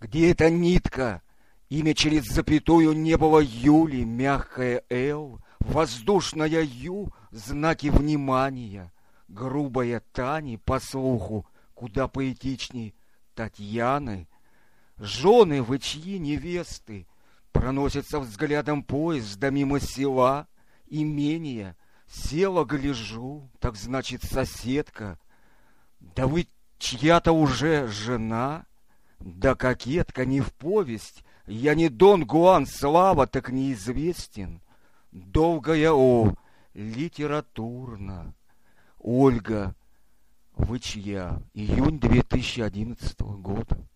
Где эта нитка? Имя через запятую не было Юли, мягкое Л, воздушная Ю, знаки внимания, грубая Тани по слуху, куда поэтичней Татьяны. Жены вы чьи невесты? Проносится взглядом поезда мимо села, имения. Села, гляжу, так значит соседка. Да вы чья-то уже жена? Да кокетка не в повесть, я не Дон Гуан, слава так неизвестен. Долгая О, литературно. Ольга, вы чья? Июнь 2011 года.